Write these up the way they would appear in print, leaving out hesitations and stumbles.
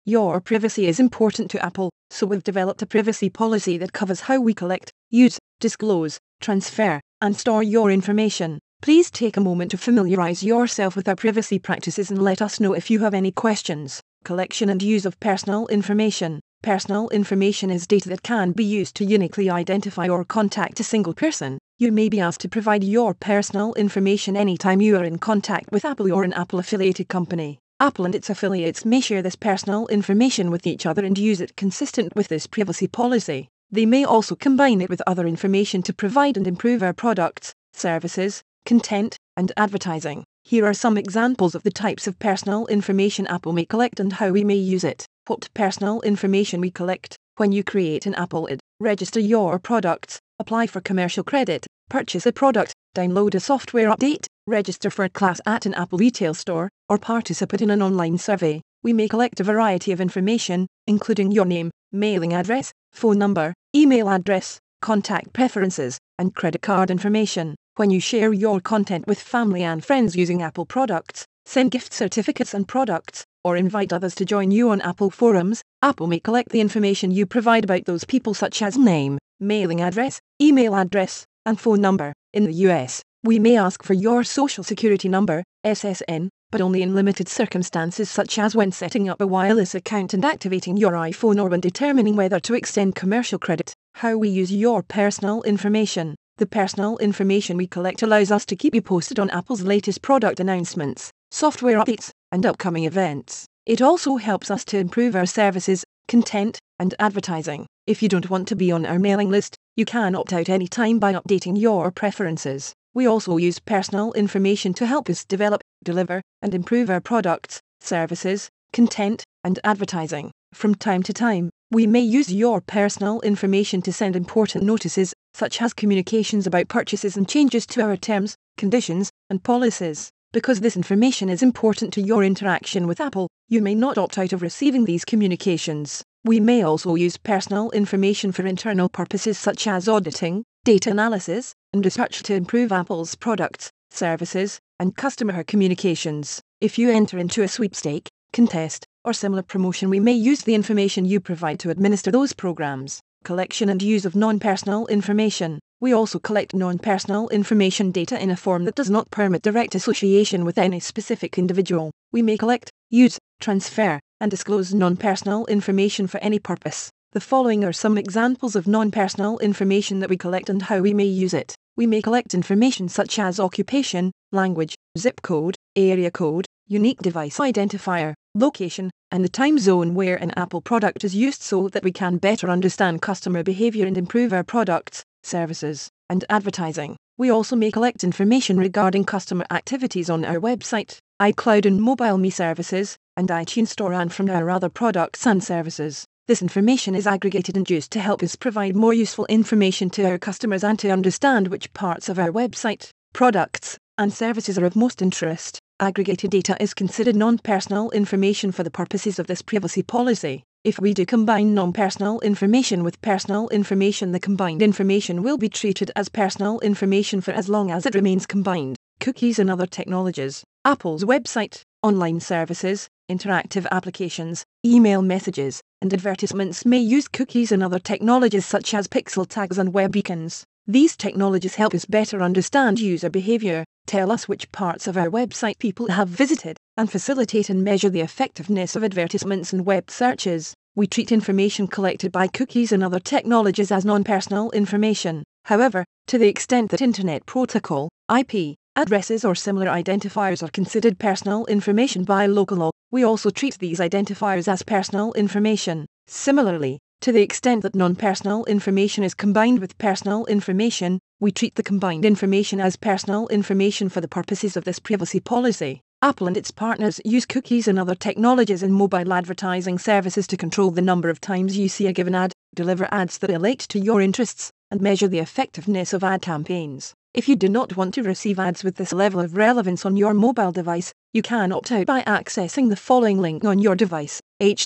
Your privacy is important to Apple, so we've developed a privacy policy that covers how we collect, use, disclose, transfer, and store your information. Please take a moment to familiarize yourself with our privacy practices and let us know if you have any questions. Collection and use of personal information. Personal information is data that can be used to uniquely identify or contact a single person. You may be asked to provide your personal information anytime you are in contact with Apple or an Apple-affiliated company. Apple and its affiliates may share this personal information with each other and use it consistent with this privacy policy. They may also combine it with other information to provide and improve our products, services, content, and advertising. Here are some examples of the types of personal information Apple may collect and how we may use it. What personal information we collect. When you create an Apple ID, register your products, apply for commercial credit, purchase a product, download a software update, register for a class at an Apple retail store, or participate in an online survey, we may collect a variety of information, including your name, mailing address, phone number, email address, contact preferences, and credit card information. When you share your content with family and friends using Apple products, send gift certificates and products, or invite others to join you on Apple forums, Apple may collect the information you provide about those people such as name, mailing address, email address, and phone number. In the US, we may ask for your social security number, SSN, but only in limited circumstances such as when setting up a wireless account and activating your iPhone or when determining whether to extend commercial credit. How we use your personal information. The personal information we collect allows us to keep you posted on Apple's latest product announcements, software updates, and upcoming events. It also helps us to improve our services, content, and advertising. If you don't want to be on our mailing list, you can opt out anytime by updating your preferences. We also use personal information to help us develop, deliver, and improve our products, services, content, and advertising. From time to time, we may use your personal information to send important notices, such as communications about purchases and changes to our terms, conditions, and policies. Because this information is important to your interaction with Apple, you may not opt out of receiving these communications. We may also use personal information for internal purposes such as auditing, data analysis, and research to improve Apple's products, services, and customer communications. If you enter into a sweepstake, contest, or similar promotion, we may use the information you provide to administer those programs. Collection and use of non-personal information. We also collect non-personal information data in a form that does not permit direct association with any specific individual. We may collect, use, transfer, and disclose non-personal information for any purpose. The following are some examples of non-personal information that we collect and how we may use it. We may collect information such as occupation, language, zip code, area code, unique device identifier, location, and the time zone where an Apple product is used so that we can better understand customer behavior and improve our products, services, and advertising. We also may collect information regarding customer activities on our website, iCloud and MobileMe services, and iTunes Store and from our other products and services. This information is aggregated and used to help us provide more useful information to our customers and to understand which parts of our website, products, and services are of most interest. Aggregated data is considered non-personal information for the purposes of this privacy policy. If we do combine non-personal information with personal information, the combined information will be treated as personal information for as long as it remains combined. Cookies and other technologies. Apple's website, online services, interactive applications, email messages, and advertisements may use cookies and other technologies such as pixel tags and web beacons. These technologies help us better understand user behavior, tell us which parts of our website people have visited, and facilitate and measure the effectiveness of advertisements and web searches. We treat information collected by cookies and other technologies as non-personal information. However, to the extent that Internet Protocol, IP, addresses or similar identifiers are considered personal information by local law, we also treat these identifiers as personal information. Similarly, to the extent that non-personal information is combined with personal information, we treat the combined information as personal information for the purposes of this privacy policy. Apple and its partners use cookies and other technologies in mobile advertising services to control the number of times you see a given ad, deliver ads that relate to your interests, and measure the effectiveness of ad campaigns. If you do not want to receive ads with this level of relevance on your mobile device, you can opt out by accessing the following link on your device: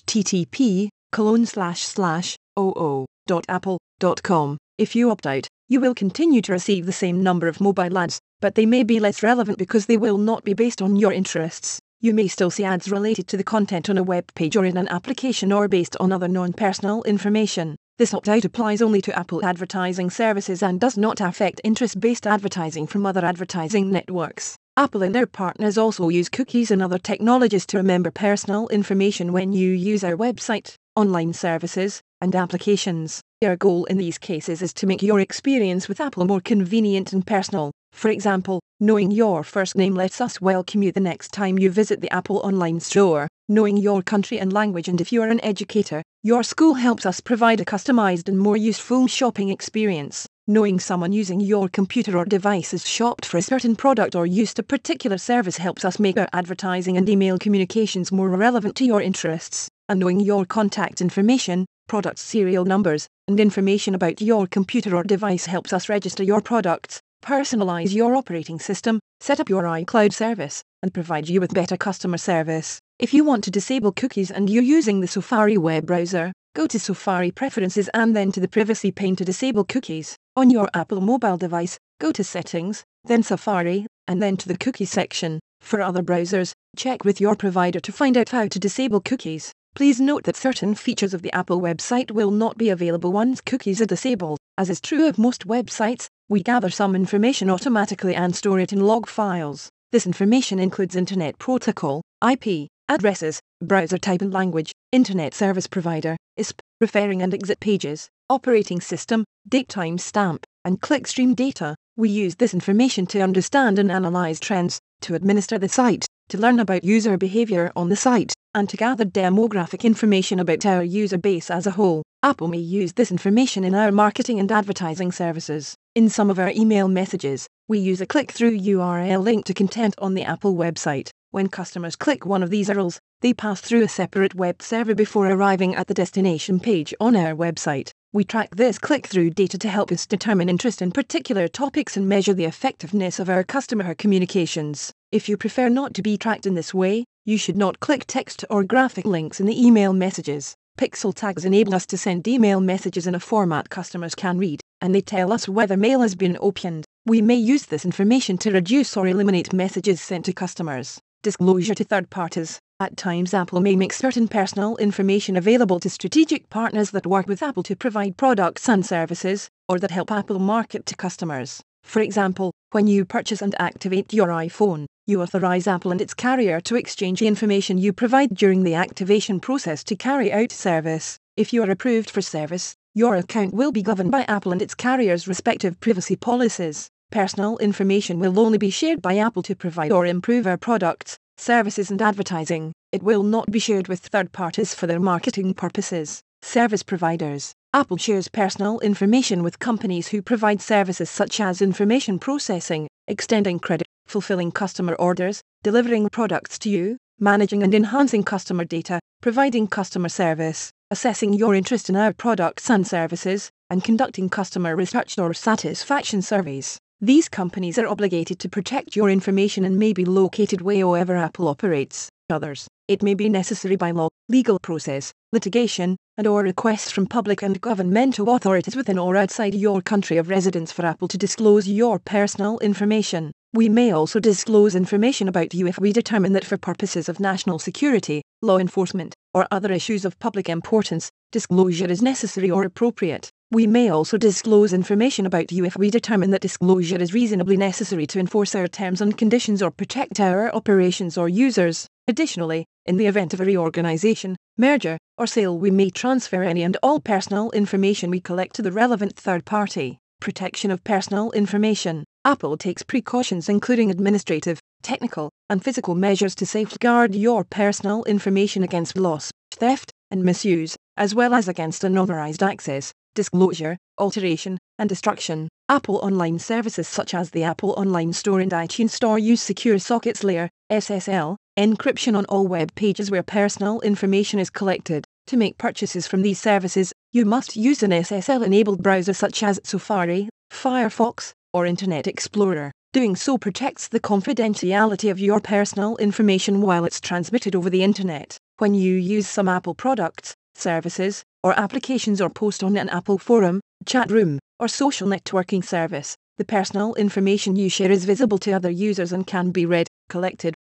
http://oo.apple.com. If you opt out, you will continue to receive the same number of mobile ads, but they may be less relevant because they will not be based on your interests. you may still see ads related to the content on a web page or in an application or based on other non-personal information. This opt-out applies only to Apple advertising services and does not affect interest-based advertising from other advertising networks. Apple and their partners also use cookies and other technologies to remember personal information when you use our website, online services, and applications. Our goal in these cases is to make your experience with Apple more convenient and personal. For example, knowing your first name lets us welcome you the next time you visit the Apple online store. Knowing your country and language, and if you are an educator, your school helps us provide a customized and more useful shopping experience. Knowing someone using your computer or device has shopped for a certain product or used a particular service helps us make our advertising and email communications more relevant to your interests. And knowing your contact information, product serial numbers, and information about your computer or device helps us register your products, personalize your operating system, set up your iCloud service, and provide you with better customer service. If you want to disable cookies and you're using the Safari web browser, go to Safari Preferences and then to the Privacy pane to disable cookies. On your Apple mobile device, go to Settings, then Safari, and then to the Cookie section. For other browsers, check with your provider to find out how to disable cookies. Please note that certain features of the Apple website will not be available once cookies are disabled. As is true of most websites, we gather some information automatically and store it in log files. This information includes Internet Protocol, IP, addresses, browser type and language, Internet Service Provider, ISP, referring and exit pages, operating system, date timestamp, and clickstream data. We use this information to understand and analyze trends, to administer the site, to learn about user behavior on the site, and to gather demographic information about our user base as a whole. Apple may use this information in our marketing and advertising services. In some of our email messages, we use a click-through URL link to content on the Apple website. When customers click one of these URLs, they pass through a separate web server before arriving at the destination page on our website. We track this click-through data to help us determine interest in particular topics and measure the effectiveness of our customer communications. If you prefer not to be tracked in this way, you should not click text or graphic links in the email messages. Pixel tags enable us to send email messages in a format customers can read, and they tell us whether mail has been opened. We may use this information to reduce or eliminate messages sent to customers. Disclosure to third parties. At times Apple may make certain personal information available to strategic partners that work with Apple to provide products and services, or that help Apple market to customers. For example, when you purchase and activate your iPhone, you authorize Apple and its carrier to exchange the information you provide during the activation process to carry out service. If you are approved for service, your account will be governed by Apple and its carrier's respective privacy policies. Personal information will only be shared by Apple to provide or improve our products, services and advertising. It will not be shared with third parties for their marketing purposes. Service providers. Apple shares personal information with companies who provide services such as information processing, extending credit, fulfilling customer orders, delivering products to you, managing and enhancing customer data, providing customer service, assessing your interest in our products and services, and conducting customer research or satisfaction surveys. These companies are obligated to protect your information and may be located wherever Apple operates. Others, it may be necessary by law, legal process, litigation, and/or requests from public and governmental authorities within or outside your country of residence for Apple to disclose your personal information. We may also disclose information about you if we determine that for purposes of national security, law enforcement, or other issues of public importance, disclosure is necessary or appropriate. We may also disclose information about you if we determine that disclosure is reasonably necessary to enforce our terms and conditions or protect our operations or users. Additionally, in the event of a reorganization, merger, or sale, we may transfer any and all personal information we collect to the relevant third party. Protection of personal information. Apple takes precautions including administrative, technical, and physical measures to safeguard your personal information against loss, theft, and misuse, as well as against unauthorized access, disclosure, alteration, and destruction. Apple online services such as the Apple Online Store and iTunes Store use Secure Sockets Layer, SSL, encryption on all web pages where personal information is collected. To make purchases from these services, you must use an SSL-enabled browser such as Safari, Firefox, or Internet Explorer. Doing so protects the confidentiality of your personal information while it's transmitted over the Internet. When you use some Apple products, services, or applications or post on an Apple forum, chat room, or social networking service, the personal information you share is visible to other users and can be read, collected,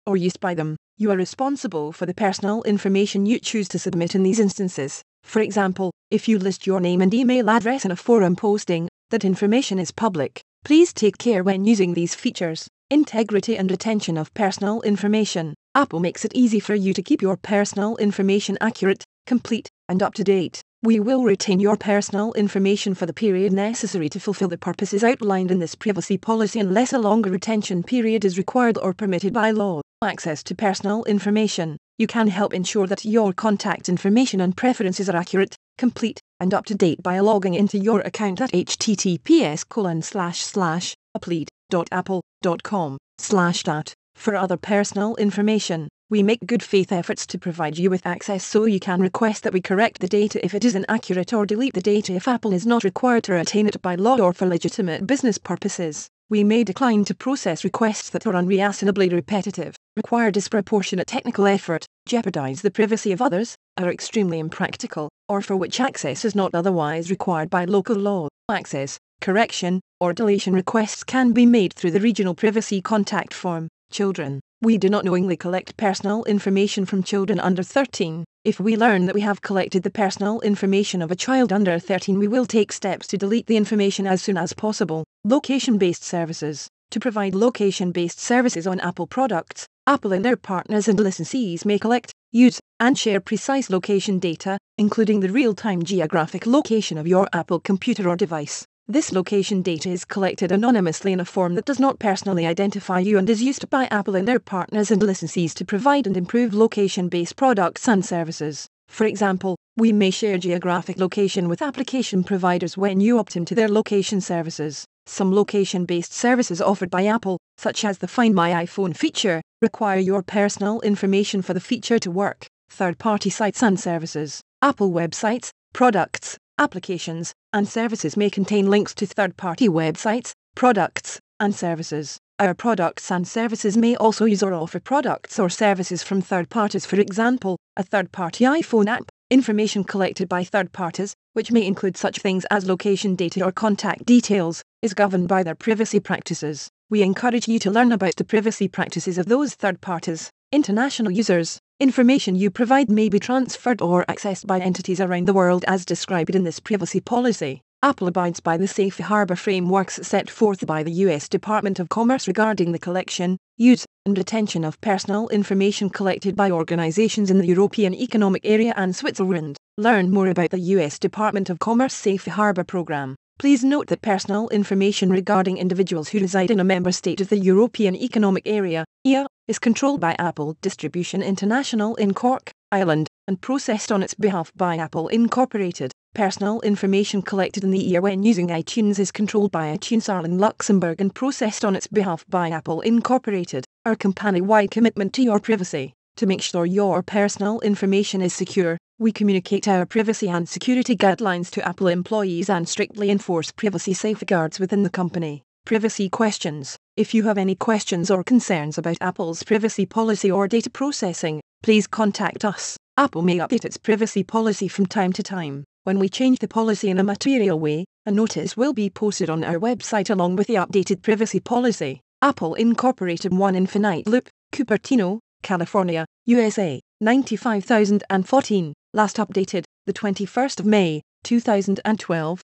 or used by them. You are responsible for the personal information you choose to submit in these instances. For example, if you list your name and email address in a forum posting, that information is public. Please take care when using these features. Integrity and retention of personal information. Apple makes it easy for you to keep your personal information accurate, complete, and up to date. We will retain your personal information for the period necessary to fulfill the purposes outlined in this privacy policy unless a longer retention period is required or permitted by law. Access to personal information. You can help ensure that your contact information and preferences are accurate, complete, and up to date by logging into your account at https://applead.apple.com/stat. For other personal information, we make good faith efforts to provide you with access, so you can request that we correct the data if it is inaccurate or delete the data if Apple is not required to retain it by law or for legitimate business purposes. We may decline to process requests that are unreasonably repetitive, require disproportionate technical effort, jeopardize the privacy of others, are extremely impractical, or for which access is not otherwise required by local law. Access, correction, or deletion requests can be made through the Regional Privacy Contact Form. Children. We do not knowingly collect personal information from children under 13. If we learn that we have collected the personal information of a child under 13, we will take steps to delete the information as soon as possible. Location-based services. To provide location-based services on Apple products, Apple and their partners and licensees may collect, use, and share precise location data, including the real-time geographic location of your Apple computer or device. This location data is collected anonymously in a form that does not personally identify you and is used by Apple and their partners and licensees to provide and improve location-based products and services. For example, we may share geographic location with application providers when you opt into their location services. Some location-based services offered by Apple, such as the Find My iPhone feature, require your personal information for the feature to work. Third-party sites and services. Apple websites, products, applications, and services may contain links to third-party websites, products, and services. Our products and services may also use or offer products or services from third parties. For example, a third-party iPhone app, information collected by third parties, which may include such things as location data or contact details, is governed by their privacy practices. We encourage you to learn about the privacy practices of those third parties. International users. Information you provide may be transferred or accessed by entities around the world as described in this privacy policy. Apple abides by the safe harbor frameworks set forth by the U.S. Department of Commerce regarding the collection, use, and retention of personal information collected by organizations in the European Economic Area and Switzerland. Learn more about the U.S. Department of Commerce Safe Harbor program. Please note that personal information regarding individuals who reside in a member state of the European Economic Area, EEA, is controlled by Apple Distribution International in Cork, Ireland, and processed on its behalf by Apple Incorporated. Personal information collected in the EEA when using iTunes is controlled by iTunes Ireland, Luxembourg, and processed on its behalf by Apple Incorporated. Our company-wide commitment to your privacy. To make sure your personal information is secure, we communicate our privacy and security guidelines to Apple employees and strictly enforce privacy safeguards within the company. Privacy questions. If you have any questions or concerns about Apple's privacy policy or data processing, please contact us. Apple may update its privacy policy from time to time. When we change the policy in a material way, a notice will be posted on our website along with the updated privacy policy. Apple Incorporated 1 Infinite Loop, Cupertino, California, USA, 95014. Last updated, the 21st of May, 2012.